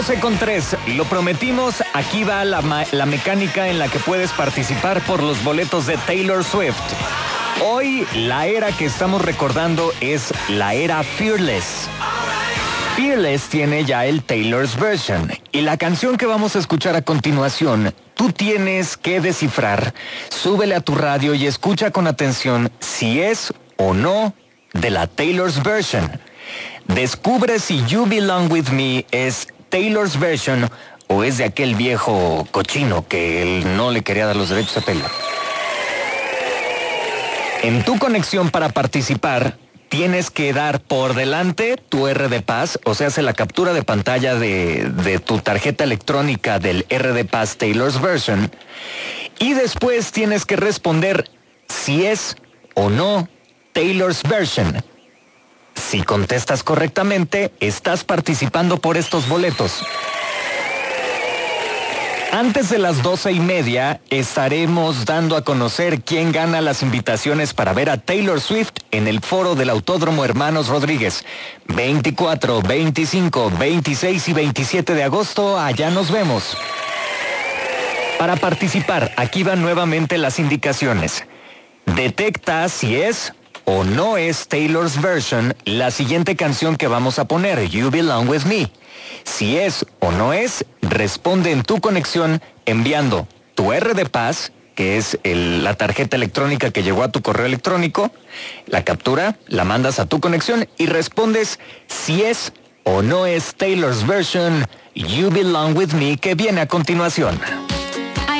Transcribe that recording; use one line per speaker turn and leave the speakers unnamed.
12:03, lo prometimos, aquí va la mecánica en la que puedes participar por los boletos de Taylor Swift. Hoy la era que estamos recordando es la era Fearless. Fearless tiene ya el Taylor's Version y la canción que vamos a escuchar a continuación, tú tienes que descifrar, súbele a tu radio y escucha con atención si es o no de la Taylor's Version. Descubre si You Belong With Me es Taylor's Version o es de aquel viejo cochino que él no le quería dar los derechos a Taylor. En tu conexión para participar, tienes que dar por delante tu RD-Pass, o sea, hace la captura de pantalla de tu tarjeta electrónica del RD-Pass Taylor's Version, y después tienes que responder si es o no Taylor's Version. Si contestas correctamente, estás participando por estos boletos. Antes de las 12:30 estaremos dando a conocer quién gana las invitaciones para ver a Taylor Swift en el foro del Autódromo Hermanos Rodríguez. 24, 25, 26 y 27 de agosto, allá nos vemos. Para participar, aquí van nuevamente las indicaciones. Detecta si es o no es Taylor's Version la siguiente canción que vamos a poner, You Belong With Me. Si es o no es, responde en tu conexión enviando tu RD-Pass, que es la tarjeta electrónica que llegó a tu correo electrónico, la captura, la mandas a tu conexión y respondes si es o no es Taylor's Version, You Belong With Me, que viene a continuación.